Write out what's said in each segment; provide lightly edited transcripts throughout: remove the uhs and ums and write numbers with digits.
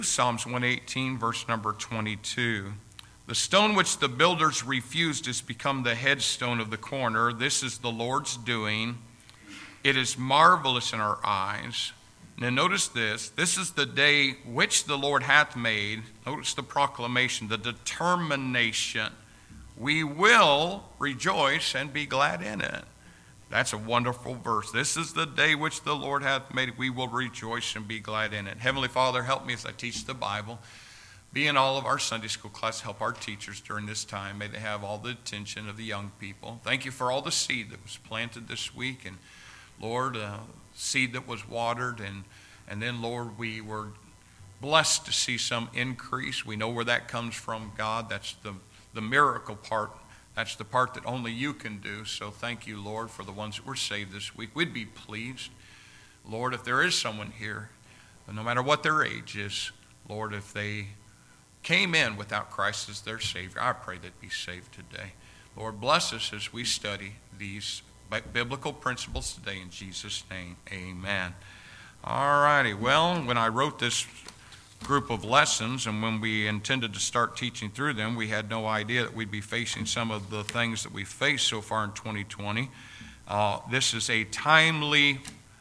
Psalms 118, verse number 22. The stone which the builders refused has become the headstone of the corner. This is the Lord's doing. It is marvelous in our eyes. Now notice this. This is the day which the Lord hath made. Notice the proclamation, the determination. We will rejoice and be glad in it. That's a wonderful verse. This is the day which the Lord hath made. We will rejoice and be glad in it. Heavenly Father, help me as I teach the Bible. Be in all of our Sunday school class. Help our teachers during this time. May they have all the attention of the young people. Thank you for all the seed that was planted this week. And Lord, seed that was watered. And then, Lord, we were blessed to see some increase. We know where that comes from, God. That's the miracle part. That's the part that only you can do. So thank you, Lord, for the ones that were saved this week. We'd be pleased, Lord, if there is someone here, no matter what their age is, Lord, if they came in without Christ as their Savior, I pray they'd be saved today. Lord, bless us as we study these biblical principles today in Jesus' name. Amen. All righty. Well, when I wrote this group of lessons and when we intended to start teaching through them, we had no idea that we'd be facing some of the things that we've faced so far in 2020. This is a timely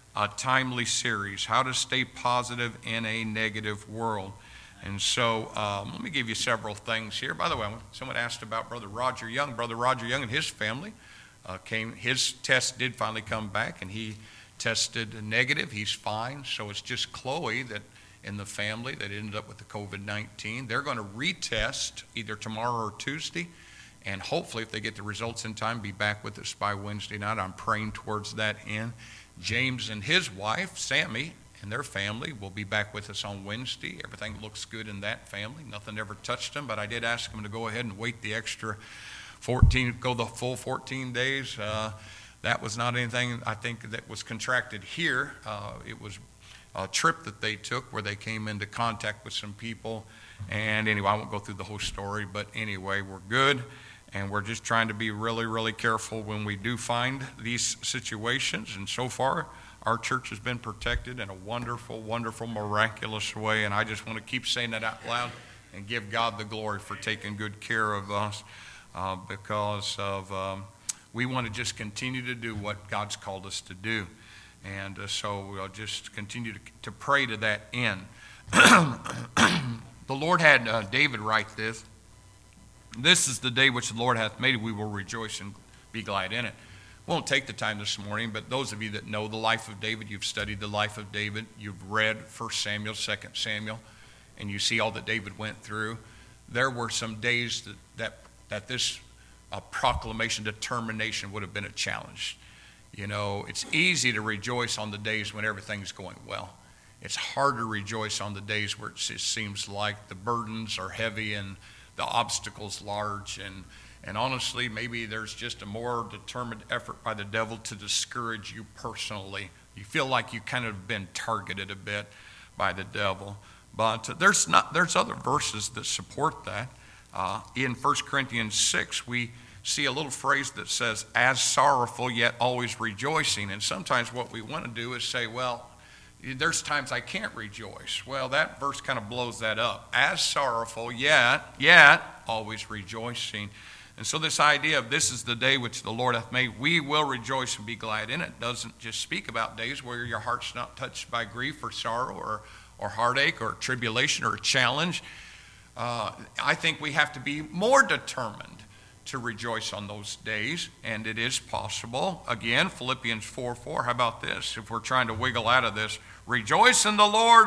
series, how to stay positive in a negative world. And so let me give you several things here. By the way, someone asked about Brother Roger Young. Brother Roger Young and his family his test did finally come back, and he tested negative. He's fine. So it's just Chloe that in the family that ended up with the COVID-19. They're going to retest either tomorrow or Tuesday, and hopefully if they get the results in time, be back with us by Wednesday night. I'm praying towards that end. James and his wife, Sammy, and their family will be back with us on Wednesday. Everything looks good in that family. Nothing ever touched them, but I did ask them to go ahead and wait the extra 14, go the full 14 days. That was not anything I think that was contracted here. It was a trip that they took where they came into contact with some people. And anyway, I won't go through the whole story, but anyway, we're good. And we're just trying to be really, really careful when we do find these situations. And so far, our church has been protected in a wonderful, wonderful, miraculous way. And I just want to keep saying that out loud and give God the glory for taking good care of us because we want to just continue to do what God's called us to do. And so we'll just continue to pray to that end. The Lord had David write this. This is the day which the Lord hath made. We will rejoice and be glad in it. Won't take the time this morning, but those of you that know the life of David, you've studied the life of David, you've read 1 Samuel, 2 Samuel, and you see all that David went through. There were some days that this proclamation, determination would have been a challenge. You know, it's easy to rejoice on the days when everything's going well. It's hard to rejoice on the days where it just seems like the burdens are heavy and the obstacles large. And honestly, maybe there's just a more determined effort by the devil to discourage you personally. You feel like you kind of been targeted a bit by the devil. But there's other verses that support that. In 1 Corinthians 6, we see a little phrase that says, as sorrowful yet always rejoicing. And sometimes what we want to do is say, well, there's times I can't rejoice. Well, that verse kind of blows that up. As sorrowful yet always rejoicing. And so this idea of this is the day which the Lord hath made, we will rejoice and be glad in it, doesn't just speak about days where your heart's not touched by grief or sorrow or heartache or tribulation or a challenge. I think we have to be more determined to rejoice on those days, and it is possible. Again, Philippians 4:4, how about this? If we're trying to wiggle out of this, rejoice in the Lord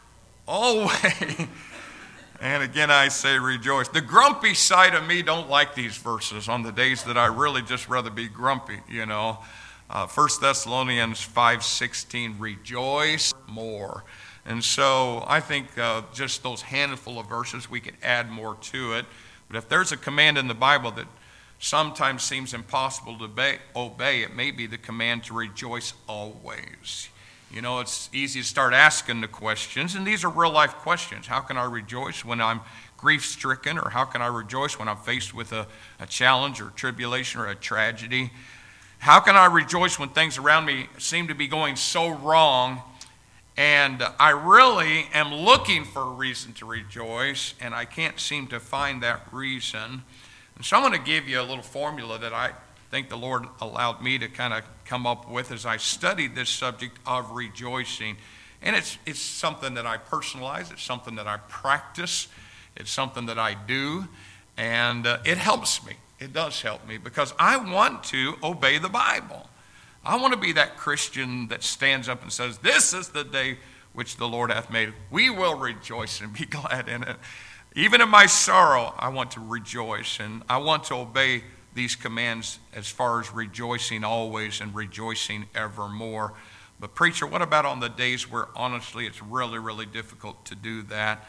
always. And again, I say rejoice. The grumpy side of me don't like these verses on the days that I really just rather be grumpy, you know. 1 Thessalonians 5:16, rejoice more. And so I think just those handful of verses, we could add more to it. But if there's a command in the Bible that sometimes seems impossible to obey, it may be the command to rejoice always. You know, it's easy to start asking the questions, and these are real-life questions. How can I rejoice when I'm grief-stricken, or how can I rejoice when I'm faced with a challenge or tribulation or a tragedy? How can I rejoice when things around me seem to be going so wrong And I really am looking for a reason to rejoice, and I can't seem to find that reason. And so I'm going to give you a little formula that I think the Lord allowed me to kind of come up with as I studied this subject of rejoicing. And it's something that I personalize. It's something that I practice. It's something that I do. And it helps me. It does help me because I want to obey the Bible. I want to be that Christian that stands up and says, this is the day which the Lord hath made. We will rejoice and be glad in it. Even in my sorrow, I want to rejoice. And I want to obey these commands as far as rejoicing always and rejoicing evermore. But preacher, what about on the days where honestly it's really, really difficult to do that?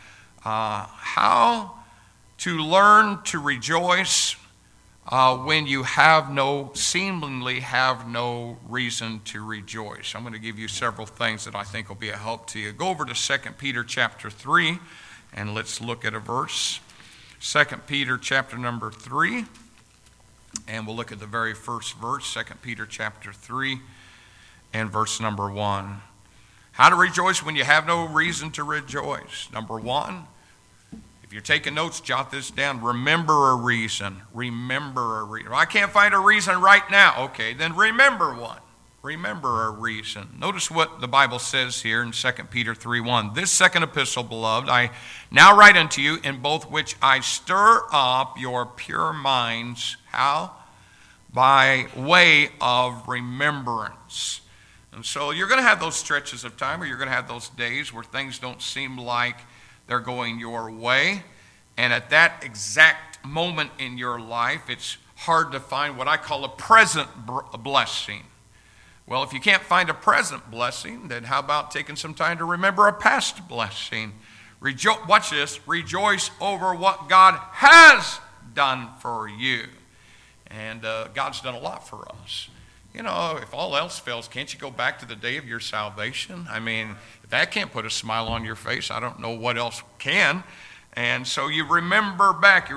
How to learn to rejoice when you seemingly have no reason to rejoice. I'm going to give you several things that I think will be a help to you. Go over to 2 Peter chapter 3, and let's look at a verse. 2 Peter chapter number 3, and we'll look at the very first verse, 2 Peter chapter 3, and verse number 1. How to rejoice when you have no reason to rejoice. Number 1, if you're taking notes, jot this down. Remember a reason. Remember a reason. I can't find a reason right now. Okay, then remember one. Remember a reason. Notice what the Bible says here in 2 Peter 3:1. This second epistle, beloved, I now write unto you, in both which I stir up your pure minds. How? By way of remembrance. And so you're going to have those stretches of time, or you're going to have those days where things don't seem like they're going your way. And at that exact moment in your life, it's hard to find what I call a present blessing. Well, if you can't find a present blessing, then how about taking some time to remember a past blessing? Watch this. Rejoice over what God has done for you. And God's done a lot for us. You know, if all else fails, can't you go back to the day of your salvation? I mean, if that can't put a smile on your face, I don't know what else can. And so you remember back.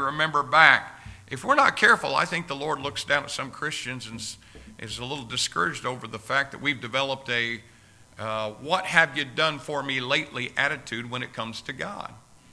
If we're not careful, I think the Lord looks down at some Christians and is a little discouraged over the fact that we've developed a what have you done for me lately attitude when it comes to God.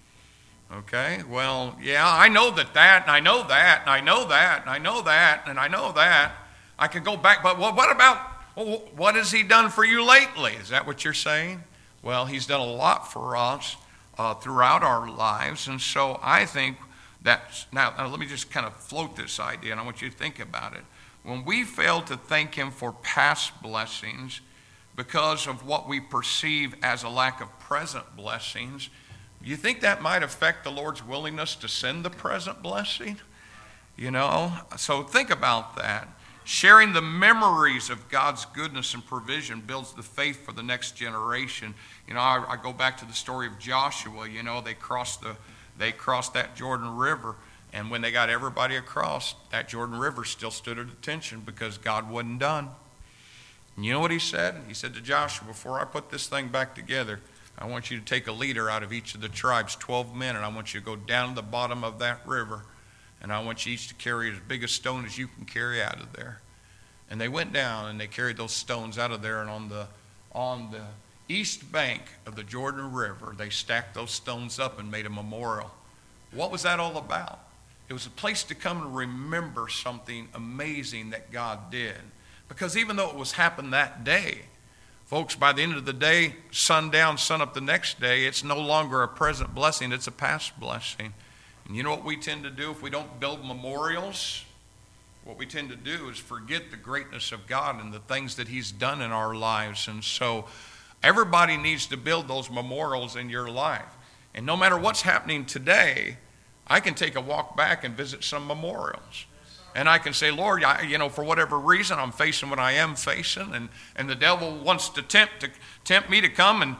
Okay, well, yeah, I know that, and I know that, and I know that, and I know that, and I know that. I could go back, but what about, what has he done for you lately? Is that what you're saying? Well, he's done a lot for us throughout our lives, and so I think that, now let me just kind of float this idea, and I want you to think about it. When we fail to thank him for past blessings because of what we perceive as a lack of present blessings, you think that might affect the Lord's willingness to send the present blessing? You know, so think about that. Sharing the memories of God's goodness and provision builds the faith for the next generation. You know, I go back to the story of Joshua. You know, they crossed that Jordan River, and when they got everybody across, that Jordan River still stood at attention because God wasn't done. And you know what he said? He said to Joshua, before I put this thing back together, I want you to take a leader out of each of the tribes, 12 men, and I want you to go down to the bottom of that river. And I want you each to carry as big a stone as you can carry out of there. And they went down and they carried those stones out of there. And on the east bank of the Jordan River, they stacked those stones up and made a memorial. What was that all about? It was a place to come and remember something amazing that God did. Because even though it was happened that day, folks, by the end of the day, sun down, sun up the next day, it's no longer a present blessing, it's a past blessing. And you know what we tend to do if we don't build memorials? What we tend to do is forget the greatness of God and the things that he's done in our lives. And so everybody needs to build those memorials in your life. And no matter what's happening today, I can take a walk back and visit some memorials. And I can say, Lord, for whatever reason, I'm facing what I am facing. And the devil wants to tempt me to come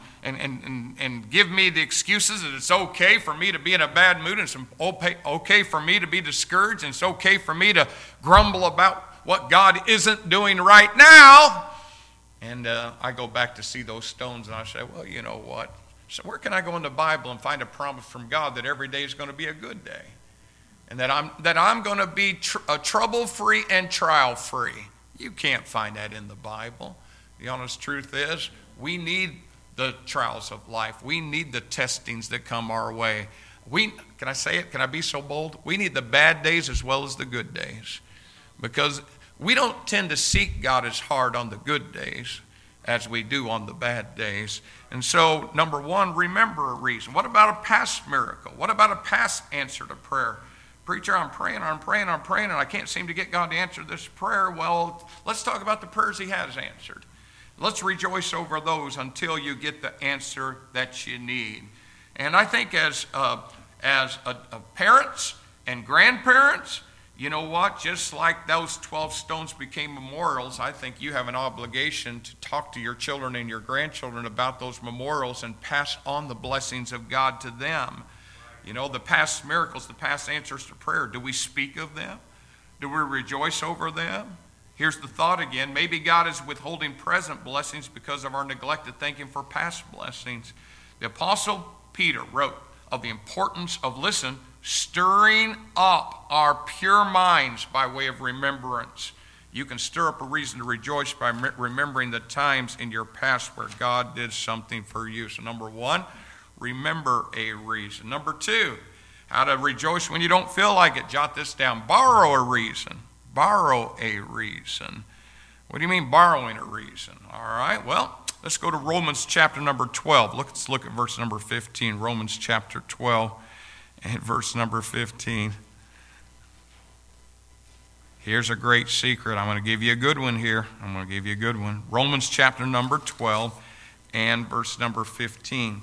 and give me the excuses that it's okay for me to be in a bad mood. And it's okay for me to be discouraged. And it's okay for me to grumble about what God isn't doing right now. And I go back to see those stones and I say, well, you know what? So where can I go in the Bible and find a promise from God that every day is going to be a good day? And that I'm going to be trouble-free and trial-free. You can't find that in the Bible. The honest truth is, we need the trials of life. We need the testings that come our way. Can I say it? Can I be so bold? We need the bad days as well as the good days. Because we don't tend to seek God as hard on the good days as we do on the bad days. And so, number one, remember a reason. What about a past miracle? What about a past answer to prayer? Preacher, I'm praying, and I can't seem to get God to answer this prayer. Well, let's talk about the prayers he has answered. Let's rejoice over those until you get the answer that you need. And I think as parents and grandparents, you know what? Just like those 12 stones became memorials, I think you have an obligation to talk to your children and your grandchildren about those memorials and pass on the blessings of God to them. You know, the past miracles, the past answers to prayer, do we speak of them? Do we rejoice over them? Here's the thought again. Maybe God is withholding present blessings because of our neglected thinking for past blessings. The Apostle Peter wrote of the importance of, listen, stirring up our pure minds by way of remembrance. You can stir up a reason to rejoice by remembering the times in your past where God did something for you. So number one, remember a reason. Number two, how to rejoice when you don't feel like it. Jot this down. Borrow a reason. Borrow a reason. What do you mean borrowing a reason? All right, well, let's go to Romans chapter number 12. Let's look at verse number 15. Romans chapter 12 and verse number 15. Here's a great secret. I'm going to give you a good one here. Romans chapter number 12 and verse number 15.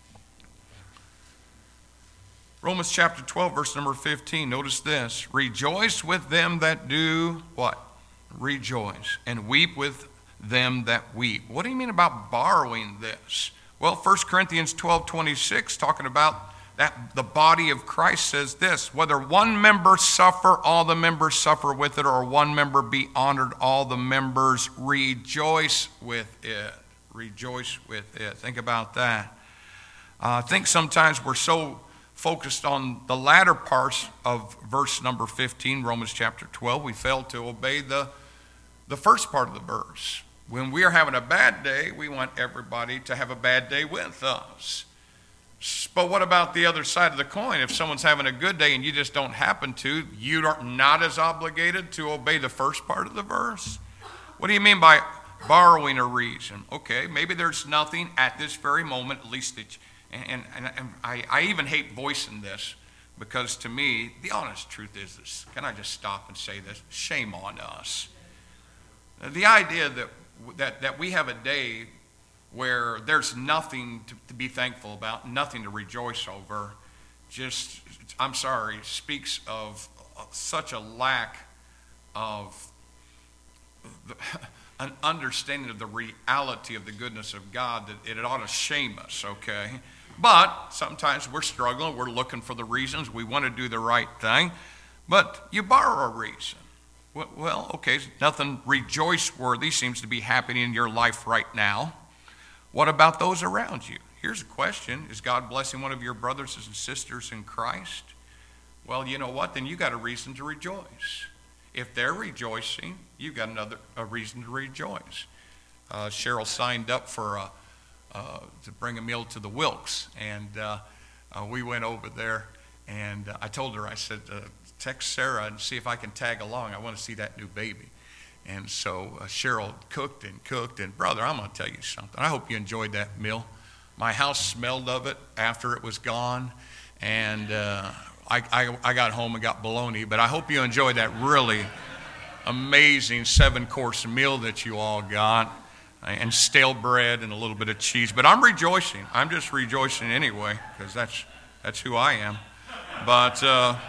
Romans chapter 12, verse number 15. Notice this. Rejoice with them that do what? Rejoice. And weep with them that weep. What do you mean about borrowing this? Well, 1 Corinthians 12:26, talking about that the body of Christ, says this: whether one member suffer, all the members suffer with it, or one member be honored, all the members rejoice with it. Rejoice with it. Think about that. I think sometimes we're so focused on the latter parts of verse number 15, Romans chapter 12, we fail to obey the first part of the verse. When we are having a bad day, we want everybody to have a bad day with us. But what about the other side of the coin? If someone's having a good day and you just don't happen to, you are not as obligated to obey the first part of the verse? What do you mean by borrowing a reason? Okay, maybe there's nothing at this very moment, at least that and I even hate voicing this, because to me, the honest truth is this. Can I just stop and say this? Shame on us. The idea that we have a day where there's nothing to be thankful about, nothing to rejoice over, just, I'm sorry, speaks of such a lack of an understanding of the reality of the goodness of God that it ought to shame us, okay? But sometimes we're struggling, we're looking for the reasons, we want to do the right thing, but you borrow a reason. Well, okay, nothing rejoice-worthy seems to be happening in your life right now. What about those around you? Here's a question. Is God blessing one of your brothers and sisters in Christ? Well, you know what? Then you got a reason to rejoice. If they're rejoicing, you got a reason to rejoice. Cheryl signed up for to bring a meal to the Wilks, and we went over there, and I told her, I said, text Sarah and see if I can tag along. I want to see that new baby. And so Cheryl cooked, and brother, I'm going to tell you something. I hope you enjoyed that meal. My house smelled of it after it was gone, and I got home and got bologna, but I hope you enjoyed that really amazing 7-course meal that you all got, and stale bread and a little bit of cheese. But I'm rejoicing. I'm just rejoicing anyway, because that's who I am. But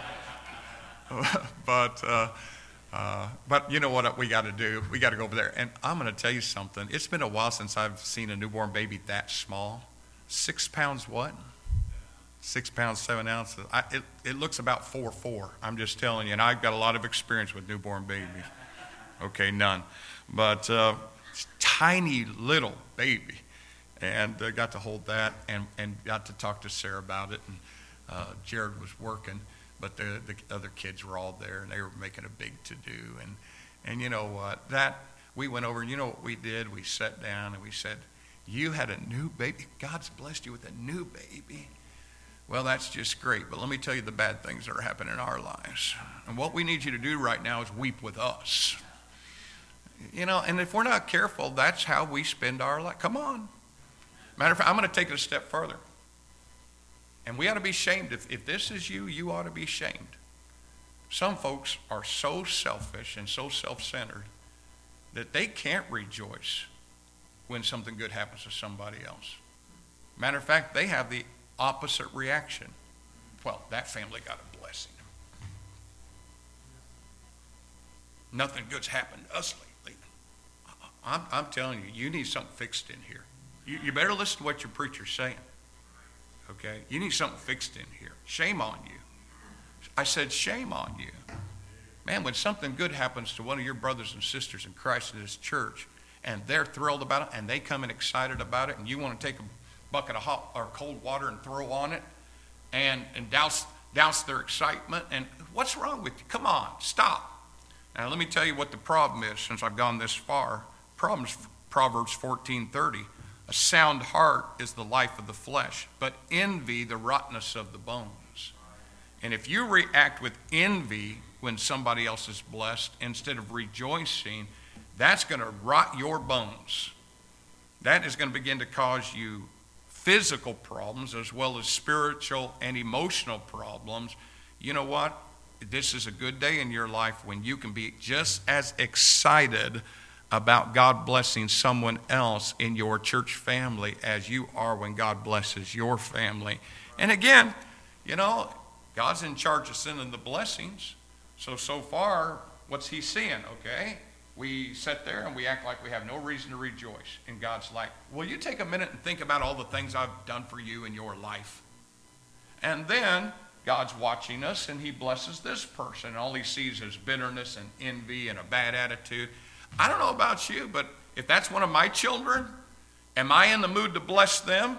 you know what we got to do? We got to go over there. And I'm going to tell you something. It's been a while since I've seen a newborn baby that small. 6 pounds what? 6 pounds, 7 ounces. It looks about 4'4". I'm just telling you. And I've got a lot of experience with newborn babies. Okay, none. But tiny little baby. And got to hold that and got to talk to Sarah about it. And Jared was working. But the other kids were all there, and they were making a big to-do. And you know what? We went over, and you know what we did? We sat down, and we said, You had a new baby. God's blessed you with a new baby. Well, that's just great. But let me tell you the bad things that are happening in our lives. And what we need you to do right now is weep with us. You know, and if we're not careful, that's how we spend our life. Come on. Matter of fact, I'm going to take it a step further. And we ought to be shamed. If this is you, you ought to be shamed. Some folks are so selfish and so self-centered that they can't rejoice when something good happens to somebody else. Matter of fact, they have the opposite reaction. Well, that family got a blessing. Nothing good's happened to us lately. I'm telling you, you need something fixed in here. You better listen to what your preacher's saying. Okay? You need something fixed in here. Shame on you. I said, shame on you. Man, when something good happens to one of your brothers and sisters in Christ in this church, and they're thrilled about it, and they come in excited about it, and you want to take a bucket of hot or cold water and throw on it, and douse their excitement, and what's wrong with you? Come on, stop. Now, let me tell you what the problem is since I've gone this far. Proverbs 14:30. A sound heart is the life of the flesh, but envy the rottenness of the bones. And if you react with envy when somebody else is blessed instead of rejoicing, that's going to rot your bones. That is going to begin to cause you physical problems as well as spiritual and emotional problems. You know what? This is a good day in your life when you can be just as excited about God blessing someone else in your church family as you are when God blesses your family. And again, you know, God's in charge of sending the blessings. So far, what's he seeing, okay? We sit there and we act like we have no reason to rejoice. And God's like, will you take a minute and think about all the things I've done for you in your life? And then God's watching us and he blesses this person. All he sees is bitterness and envy and a bad attitude. I don't know about you, but if that's one of my children, am I in the mood to bless them?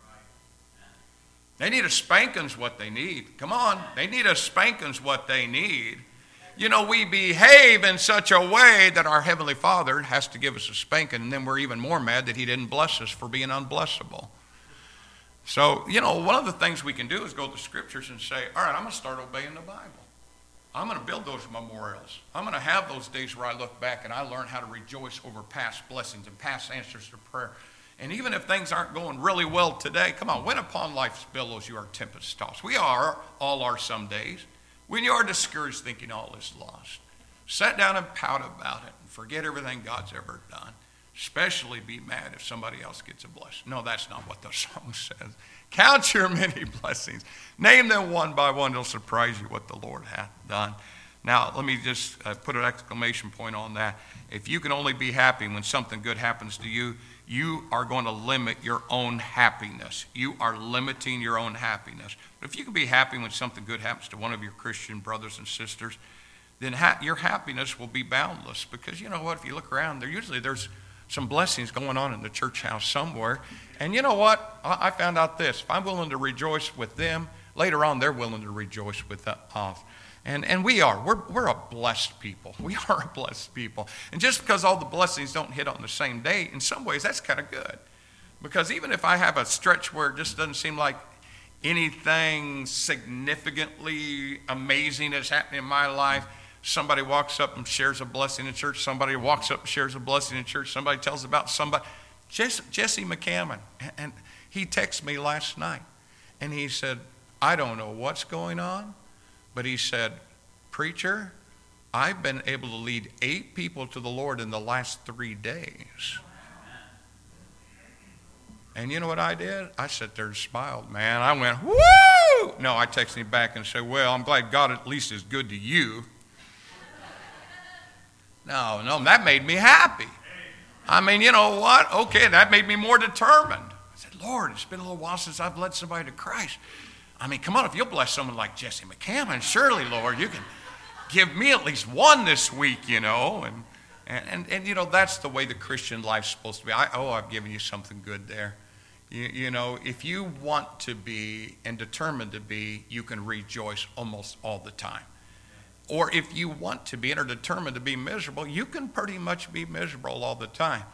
They need a spanking's what they need. Come on, they need a spanking's what they need. You know, we behave in such a way that our Heavenly Father has to give us a spanking, and then we're even more mad that he didn't bless us for being unblessable. So, you know, one of the things we can do is go to the scriptures and say, all right, I'm going to start obeying the Bible. I'm going to build those memorials. I'm going to have those days where I look back and I learn how to rejoice over past blessings and past answers to prayer. And even if things aren't going really well today, come on, when upon life's billows you are tempest tossed. We all are some days. When you are discouraged thinking all is lost, sit down and pout about it and forget everything God's ever done. Especially be mad if somebody else gets a blessing. No, that's not what the song says. Count your many blessings. Name them one by one. It'll surprise you what the Lord hath done. Now, let me just put an exclamation point on that. If you can only be happy when something good happens to you, you are going to limit your own happiness. You are limiting your own happiness. But if you can be happy when something good happens to one of your Christian brothers and sisters, then your happiness will be boundless. Because you know what? If you look around, there's some blessings going on in the church house somewhere. And you know what? I found out this. If I'm willing to rejoice with them, later on they're willing to rejoice with us. And we are. We're a blessed people. We are a blessed people. And just because all the blessings don't hit on the same day, in some ways that's kind of good. Because even if I have a stretch where it just doesn't seem like anything significantly amazing is happening in my life, somebody walks up and shares a blessing in church. Somebody walks up and shares a blessing in church. Somebody tells about somebody. Jesse McCammon, and he texted me last night. And he said, I don't know what's going on, but he said, preacher, I've been able to lead 8 people to the Lord in the last 3 days. And you know what I did? I sat there and smiled, man. I went, woo! No, I texted him back and said, well, I'm glad God at least is good to you. No, that made me happy. I mean, you know what? Okay, that made me more determined. I said, Lord, it's been a little while since I've led somebody to Christ. I mean, come on, if you'll bless someone like Jesse McCammon, surely, Lord, you can give me at least one this week, you know. And you know, that's the way the Christian life's supposed to be. I've given you something good there. You know, if you want to be and determined to be, you can rejoice almost all the time. Or if you want to be and are determined to be miserable, you can pretty much be miserable all the time.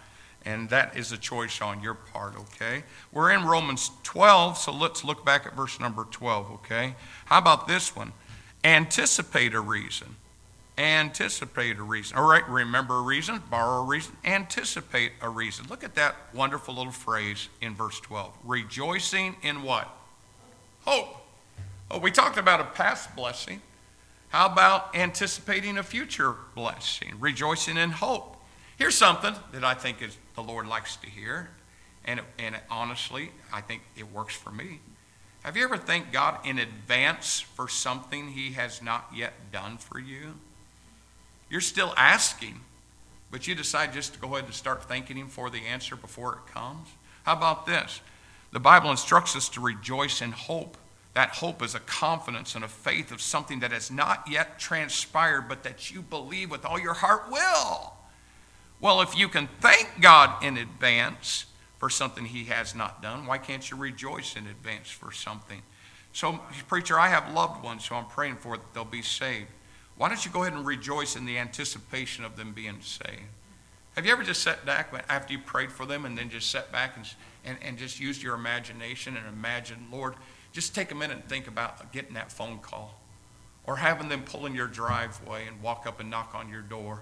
And that is a choice on your part, okay? We're in Romans 12, so let's look back at verse number 12, okay? How about this one? Anticipate a reason. Anticipate a reason. All right, remember a reason, borrow a reason, anticipate a reason. Look at that wonderful little phrase in verse 12. Rejoicing in what? Hope. Oh, we talked about a past blessing. How about anticipating a future blessing? Rejoicing in hope. Here's something that I think is the Lord likes to hear, and honestly, I think it works for me. Have you ever thanked God in advance for something He has not yet done for you? You're still asking, but you decide just to go ahead and start thanking Him for the answer before it comes. How about this? The Bible instructs us to rejoice in hope. That hope is a confidence and a faith of something that has not yet transpired, but that you believe with all your heart will. Well, if you can thank God in advance for something He has not done, why can't you rejoice in advance for something? So, preacher, I have loved ones who I'm praying for that they'll be saved. Why don't you go ahead and rejoice in the anticipation of them being saved? Have you ever just sat back after you prayed for them and then just sat back and just used your imagination and imagined, Lord, just take a minute and think about getting that phone call or having them pull in your driveway and walk up and knock on your door.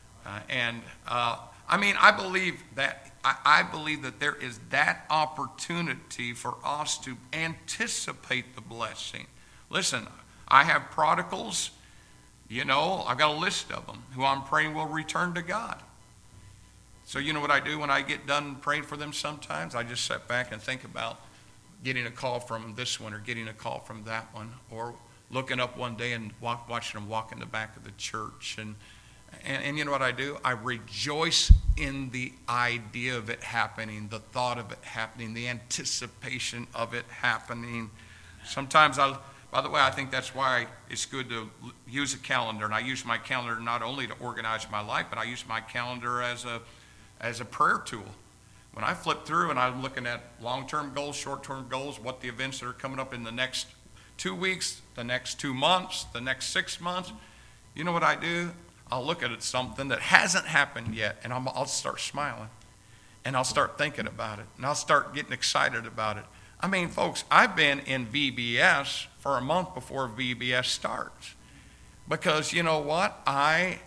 I believe that there is that opportunity for us to anticipate the blessing. Listen, I have prodigals, I've got a list of them who I'm praying will return to God. So you know what I do when I get done praying for them sometimes? I just sit back and think about getting a call from this one or getting a call from that one, or looking up one day and watching them walk in the back of the church. And you know what I do? I rejoice in the idea of it happening, the thought of it happening, the anticipation of it happening. Sometimes, by the way, I think that's why it's good to use a calendar. And I use my calendar not only to organize my life, but I use my calendar as a prayer tool. When I flip through and I'm looking at long-term goals, short-term goals, what the events that are coming up in the next 2 weeks, the next 2 months, the next 6 months, you know what I do? I'll look at something that hasn't happened yet, and I'll start smiling, and I'll start thinking about it, and I'll start getting excited about it. I mean, folks, I've been in VBS for a month before VBS starts, because you know what? I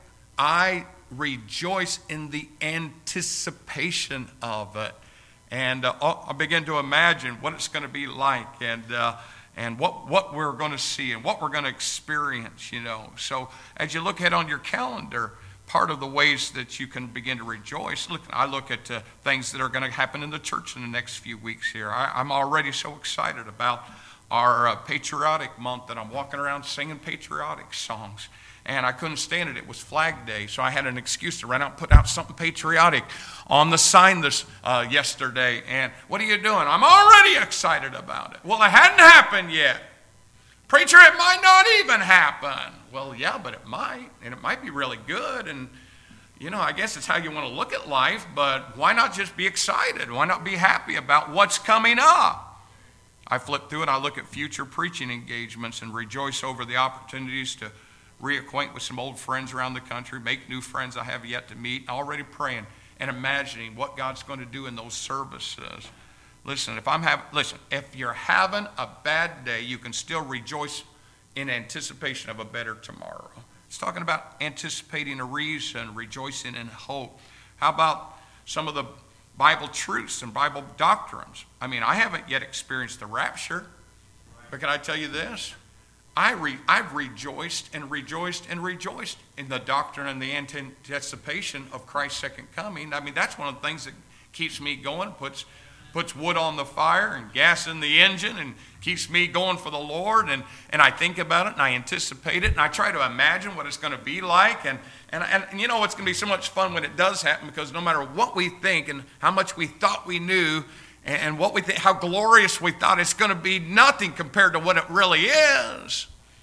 rejoice in the anticipation of it, and I begin to imagine what it's going to be like, and what we're going to see and what we're going to experience, So as you look ahead on your calendar, part of the ways that you can begin to rejoice, I look at things that are going to happen in the church in the next few weeks here. I'm already so excited about our patriotic month that I'm walking around singing patriotic songs. And I couldn't stand it. It was Flag Day, so I had an excuse to run out and put out something patriotic on the sign yesterday. And what are you doing? I'm already excited about it. Well, it hadn't happened yet. Preacher, it might not even happen. Well, yeah, but it might, and it might be really good. And, I guess it's how you want to look at life, but why not just be excited? Why not be happy about what's coming up? I flip through it. I look at future preaching engagements and rejoice over the opportunities to reacquaint with some old friends around the country, make new friends I have yet to meet, already praying and imagining what God's going to do in those services. Listen, if you're having a bad day, you can still rejoice in anticipation of a better tomorrow. It's talking about anticipating a reason, rejoicing in hope. How about some of the Bible truths and Bible doctrines? I haven't yet experienced the rapture, but can I tell you this? I've rejoiced and rejoiced and rejoiced in the doctrine and the anticipation of Christ's second coming. That's one of the things that keeps me going, puts wood on the fire and gas in the engine and keeps me going for the Lord. And I think about it and I anticipate it and I try to imagine what it's going to be like. And it's going to be so much fun when it does happen, because no matter what we think and how much we thought we knew, and what we think, how glorious we thought, it's going to be nothing compared to what it really is,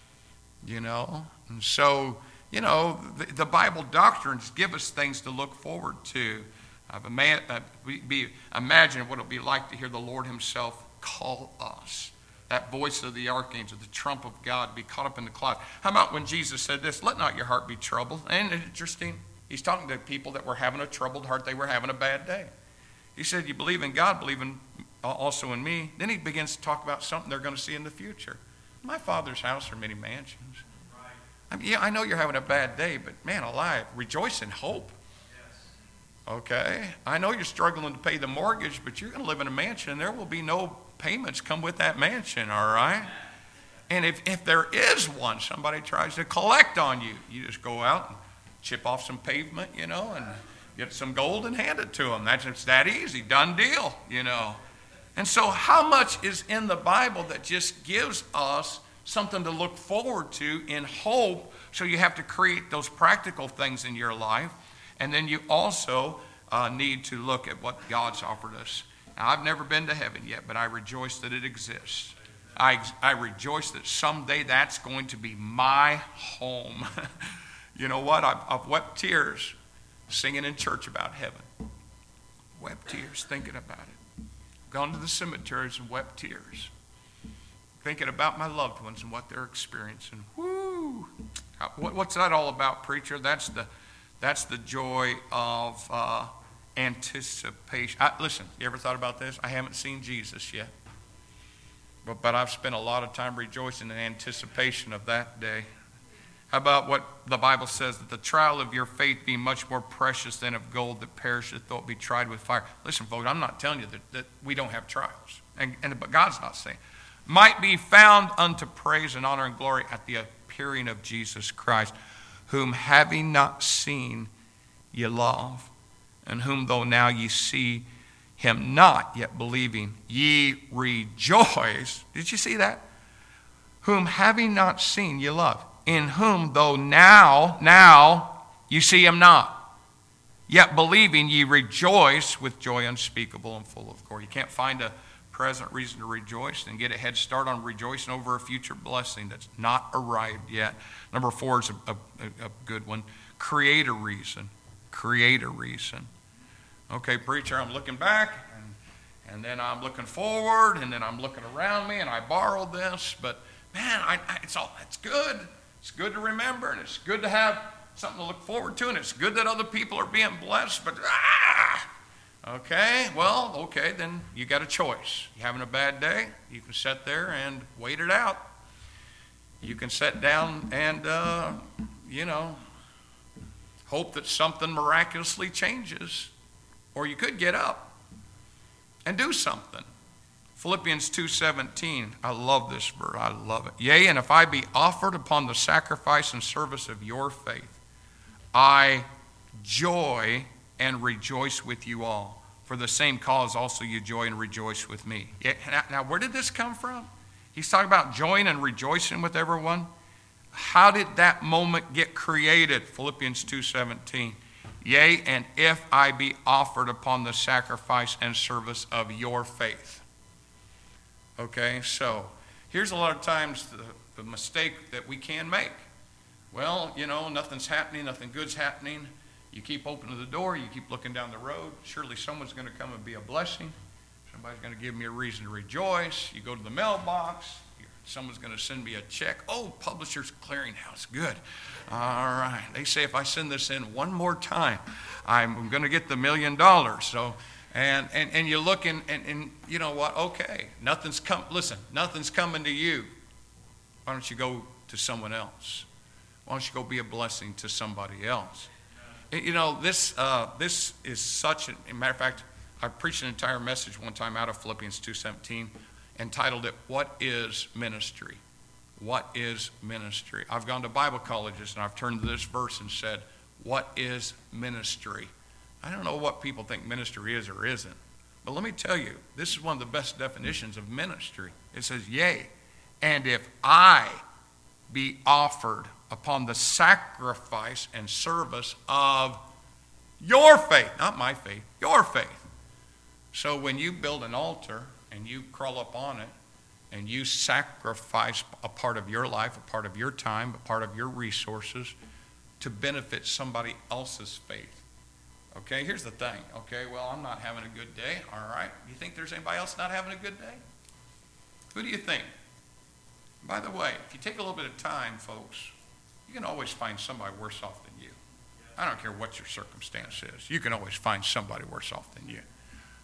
And so, the Bible doctrines give us things to look forward to. Imagine what it'll be like to hear the Lord Himself call us. That voice of the archangel, the trump of God, be caught up in the cloud. How about when Jesus said this, "Let not your heart be troubled"? Isn't it interesting? He's talking to people that were having a troubled heart. They were having a bad day. He said, you believe in God, believe in also in me. Then he begins to talk about something they're going to see in the future. My Father's house are many mansions. I mean, yeah, I know you're having a bad day, but man alive, rejoice in hope. Okay? I know you're struggling to pay the mortgage, but you're going to live in a mansion, and there will be no payments come with that mansion, all right? And if there is one, somebody tries to collect on you, you just go out and chip off some pavement, and get some gold and hand it to them. It's that easy, done deal, And so how much is in the Bible that just gives us something to look forward to in hope? So you have to create those practical things in your life. And then you also need to look at what God's offered us. Now, I've never been to heaven yet, but I rejoice that it exists. I rejoice that someday that's going to be my home. You know what? I've wept tears singing in church about heaven. Wept tears thinking about it. Gone to the cemeteries and wept tears. Thinking about my loved ones and what they're experiencing. Woo! What's that all about, preacher? That's the joy of anticipation. Listen, you ever thought about this? I haven't seen Jesus yet. But I've spent a lot of time rejoicing in anticipation of that day. How about what the Bible says, that the trial of your faith be much more precious than of gold that perisheth, though it be tried with fire. Listen, folks, I'm not telling you that we don't have trials. But God's not saying. Might be found unto praise and honor and glory at the appearing of Jesus Christ, whom having not seen ye love, and whom though now ye see him not, yet believing, ye rejoice. Did you see that? Whom having not seen ye love, in whom though now you see him not, yet believing ye rejoice with joy unspeakable and full of glory. You can't find a present reason to rejoice and get a head start on rejoicing over a future blessing that's not arrived yet. Number 4 is a good one. Create a reason. Create a reason. Okay, preacher, I'm looking back, and then I'm looking forward, and then I'm looking around me, and I borrowed this, but man, it's good. It's good to remember, and it's good to have something to look forward to, and it's good that other people are being blessed, but okay, then you got a choice. You're having a bad day, you can sit there and wait it out. You can sit down and, hope that something miraculously changes. Or you could get up and do something. Philippians 2:17, I love this verse, I love it. Yea, and if I be offered upon the sacrifice and service of your faith, I joy and rejoice with you all. For the same cause also you joy and rejoice with me. Now, where did this come from? He's talking about joying and rejoicing with everyone. How did that moment get created? Philippians 2:17. Yea, and if I be offered upon the sacrifice and service of your faith. Okay, so here's a lot of times the mistake that we can make. Well, nothing's happening, nothing good's happening. You keep opening the door, you keep looking down the road. Surely someone's going to come and be a blessing. Somebody's going to give me a reason to rejoice. You go to the mailbox. Someone's going to send me a check. Oh, Publishers Clearinghouse. Good. All right. They say if I send this in one more time, I'm going to get the $1 million. So, and you look and you know what? Okay. Nothing's coming to you. Why don't you go to someone else? Why don't you go be a blessing to somebody else? This is such a matter of fact, I preached an entire message one time out of Philippians 2:17. Entitled it, What is Ministry? What is ministry? I've gone to Bible colleges and I've turned to this verse and said, what is ministry? I don't know what people think ministry is or isn't. But let me tell you, this is one of the best definitions of ministry. It says, yea, and if I be offered upon the sacrifice and service of your faith, not my faith, your faith. So when you build an altar, and you crawl up on it, and you sacrifice a part of your life, a part of your time, a part of your resources to benefit somebody else's faith. Okay, here's the thing. Okay, well, I'm not having a good day. All right. You think there's anybody else not having a good day? Who do you think? By the way, if you take a little bit of time, folks, you can always find somebody worse off than you. I don't care what your circumstance is. You can always find somebody worse off than you.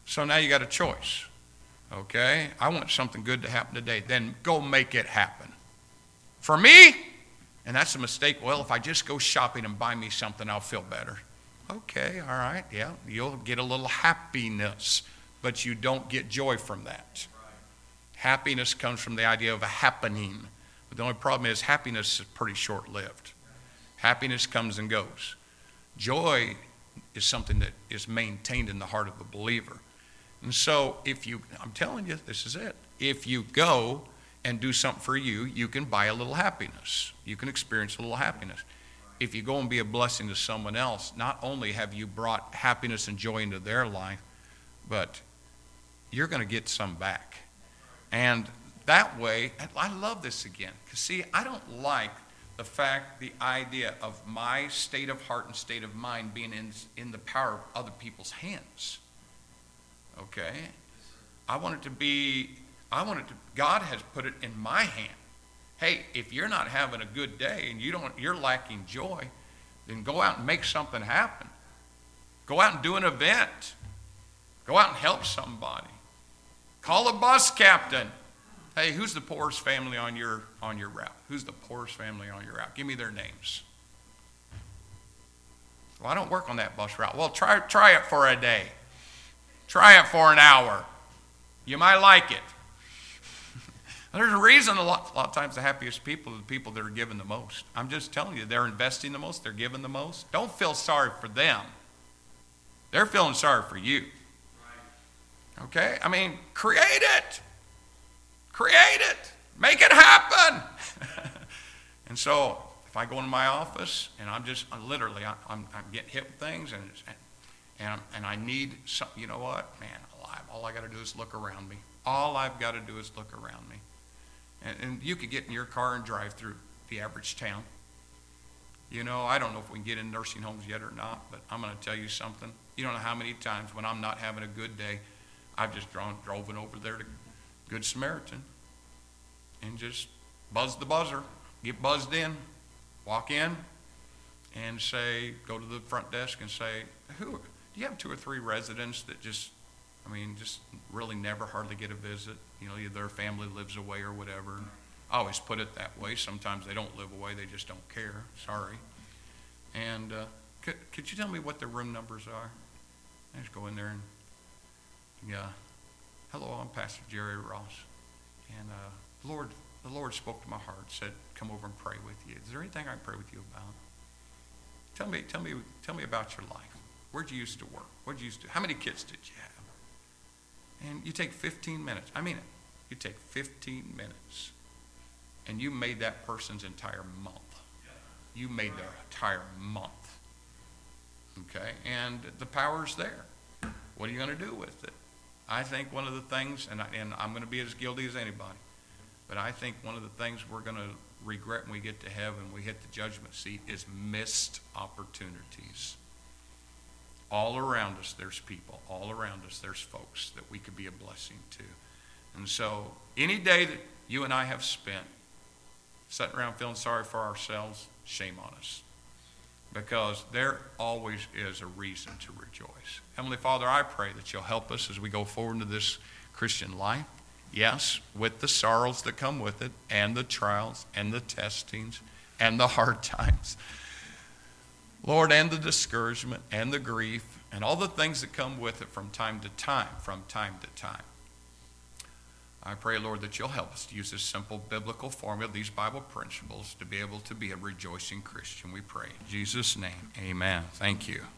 So now you got a choice. Okay? I want something good to happen today. Then go make it happen. For me, and that's a mistake, well, if I just go shopping and buy me something, I'll feel better. Okay, all right, yeah, you'll get a little happiness, but you don't get joy from that. Happiness comes from the idea of a happening. But the only problem is happiness is pretty short-lived. Happiness comes and goes. Joy is something that is maintained in the heart of a believer. And so I'm telling you, this is it. If you go and do something for you, you can buy a little happiness. You can experience a little happiness. If you go and be a blessing to someone else, not only have you brought happiness and joy into their life, but you're going to get some back. And that way, I love this again. Because see, I don't like the idea of my state of heart and state of mind being in the power of other people's hands. Okay? God has put it in my hand. Hey, if you're not having a good day and you're lacking joy, then go out and make something happen. Go out and do an event. Go out and help somebody. Call a bus captain. Hey, who's the poorest family on your route? Who's the poorest family on your route? Give me their names. Well, I don't work on that bus route. Well, try it for a day. Try it for an hour. You might like it. There's a reason a lot of times the happiest people are the people that are giving the most. I'm just telling you, they're investing the most, they're giving the most. Don't feel sorry for them. They're feeling sorry for you. Okay? I mean, create it. Create it. Make it happen. And so, if I go into my office and I'm getting hit with things and I need something, you know what? Man, all I got to do is look around me. All I've got to do is look around me. And you could get in your car and drive through the average town. You know, I don't know if we can get in nursing homes yet or not, but I'm going to tell you something. You don't know how many times when I'm not having a good day, I've just drove over there to Good Samaritan and just buzz the buzzer, get buzzed in, walk in, and go to the front desk and say, do you have 2 or 3 residents that just really never hardly get a visit? You know, either their family lives away or whatever. I always put it that way. Sometimes they don't live away, they just don't care. Sorry. And could you tell me what their room numbers are? I just go in there and, hello, I'm Pastor Jerry Ross. And the Lord spoke to my heart, said, come over and pray with you. Is there anything I can pray with you about? Tell me about your life. Where'd you used to work? How many kids did you have? And you take 15 minutes. I mean it. You take 15 minutes. And you made that person's entire month. You made their entire month. Okay? And the power's there. What are you going to do with it? I think one of the things, and I'm going to be as guilty as anybody, but I think one of the things we're going to regret when we get to heaven, we hit the judgment seat, is missed opportunities. All around us, there's people. All around us, there's folks that we could be a blessing to. And so, any day that you and I have spent sitting around feeling sorry for ourselves, shame on us. Because there always is a reason to rejoice. Heavenly Father, I pray that you'll help us as we go forward into this Christian life. Yes, with the sorrows that come with it, and the trials, and the testings, and the hard times. Lord, and the discouragement, and the grief, and all the things that come with it from time to time. I pray, Lord, that you'll help us to use this simple biblical formula, these Bible principles, to be able to be a rejoicing Christian, we pray. In Jesus' name, amen. Thank you.